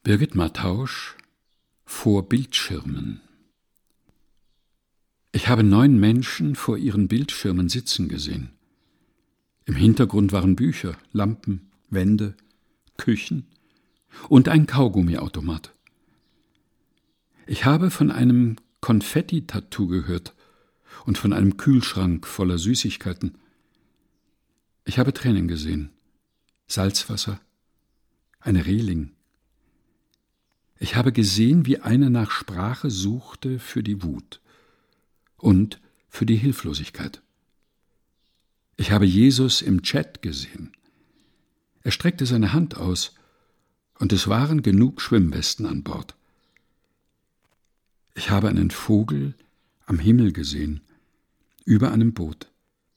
Birgit Mattausch vor Bildschirmen. Ich habe 9 Menschen vor ihren Bildschirmen sitzen gesehen. Im Hintergrund waren Bücher, Lampen, Wände, Küchen und ein Kaugummiautomat. Ich habe von einem Konfetti-Tattoo gehört und von einem Kühlschrank voller Süßigkeiten. Ich habe Tränen gesehen, Salzwasser, eine Reling. Ich habe gesehen, wie einer nach Sprache suchte für die Wut und für die Hilflosigkeit. Ich habe Jesus im Chat gesehen. Er streckte seine Hand aus, und es waren genug Schwimmwesten an Bord. Ich habe einen Vogel am Himmel gesehen, über einem Boot.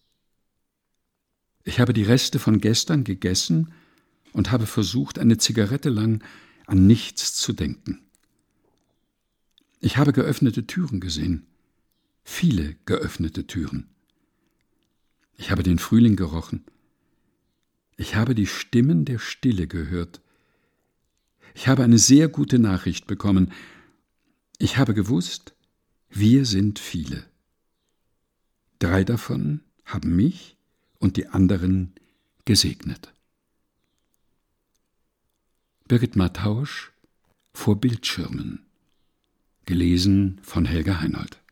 Ich habe die Reste von gestern gegessen und habe versucht, eine Zigarette lang an nichts zu denken. Ich habe geöffnete Türen gesehen, viele geöffnete Türen. Ich habe den Frühling gerochen. Ich habe die Stimmen der Stille gehört. Ich habe eine sehr gute Nachricht bekommen. Ich habe gewusst, wir sind viele. 3 davon haben mich und die anderen gesegnet. Birgit Mattausch vor Bildschirmen. Gelesen von Helga Heinold.